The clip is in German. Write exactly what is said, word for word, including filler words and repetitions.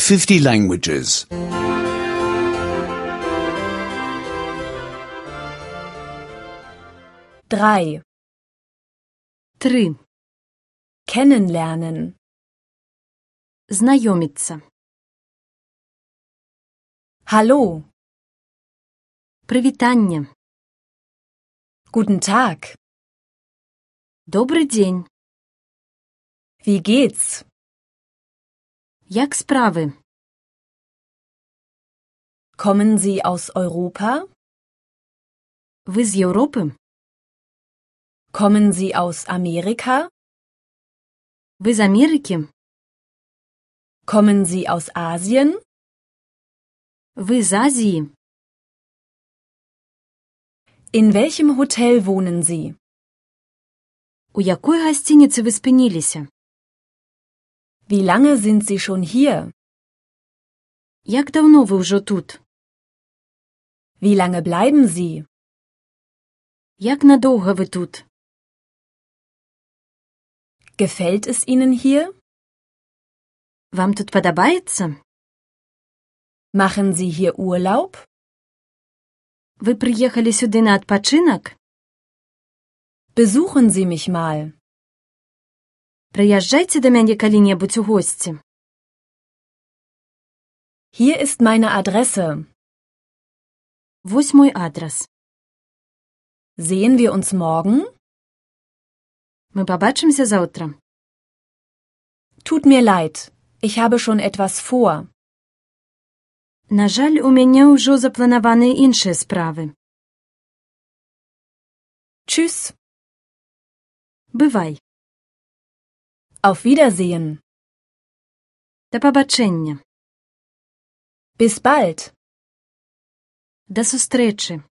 fifty languages. Drei. Три. Kennenlernen. Знайомиться. Hallo. Привітання. Guten Tag. Добрий день. Wie geht's? Як справи? Kommen Sie aus Europa? Ви з Європи? Kommen Sie aus Amerika? Ви з Америки? Kommen Sie aus Asien? Ви з Азії? In welchem Hotel wohnen Sie? У якої гостиниці ви спинилися? Wie lange sind Sie schon hier? Як давно ви вже тут? Wie lange bleiben Sie? Як надовго ви тут? Gefällt es Ihnen hier? Вам тут подобається? Machen Sie hier Urlaub? Ви приїхали сюди на відпочинок? Besuchen Sie mich mal. Приїжджайте до мене коли-небудь у гості. Hier ist meine Adresse. Ось мой адрес. Sehen wir uns morgen? Ми побачимося завтра. Tut mir leid, ich habe schon etwas vor. На жаль, у мене вже заплановані інші справи. Tschüss. Бувай. Auf Wiedersehen. До побачення. Bis bald. До зустрічі.